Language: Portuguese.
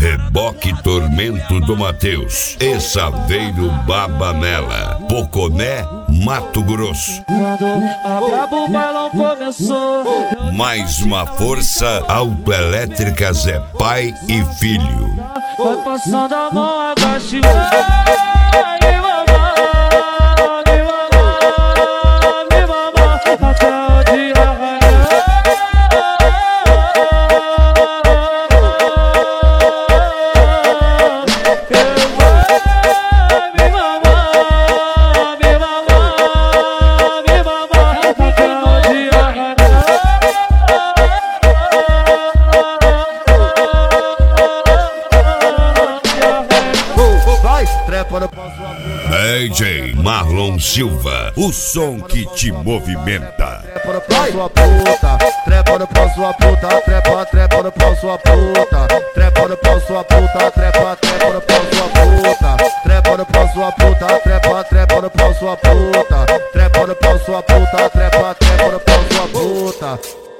Reboque Tormento do Mateus e Saveiro Babanela, Poconé, Mato Grosso. Quando a brabo bailão começou, Mais uma força autoelétricas é pai e filho. vai passando a mão, agache. DJ Marlon Silva, o som que te movimenta. Trepa no pau sua puta, trepa no pau sua puta, trepa no pau sua puta, trepa no pau sua puta, trepa no pau sua puta, trepa no pau sua puta, trepa no pau sua puta, trepa no pau sua puta, trepa no pau sua puta.